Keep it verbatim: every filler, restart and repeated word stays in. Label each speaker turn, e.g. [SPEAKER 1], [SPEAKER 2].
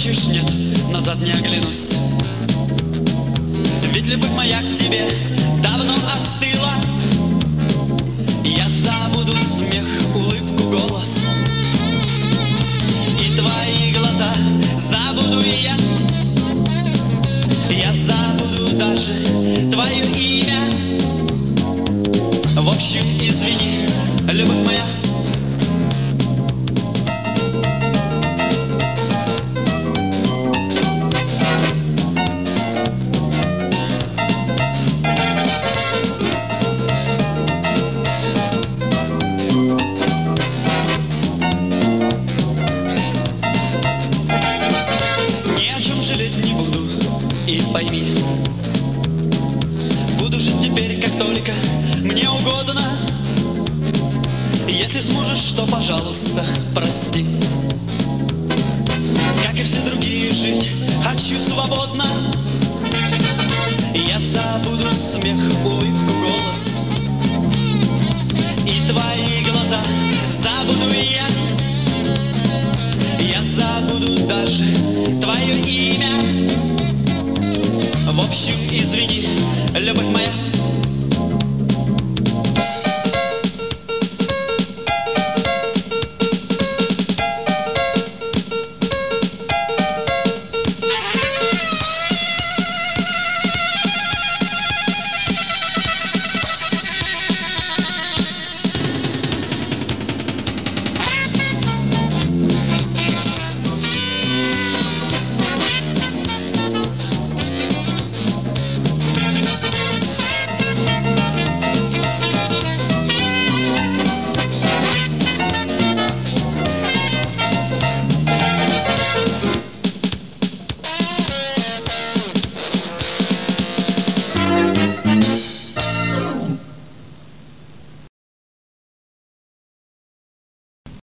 [SPEAKER 1] хочешь, нет, назад не оглянусь. Ведь любовь моя к тебе давно остыла. Я забуду смех, улыбку, голос и твои глаза забуду и я. Я забуду даже твое имя. В общем, извини, любовь моя.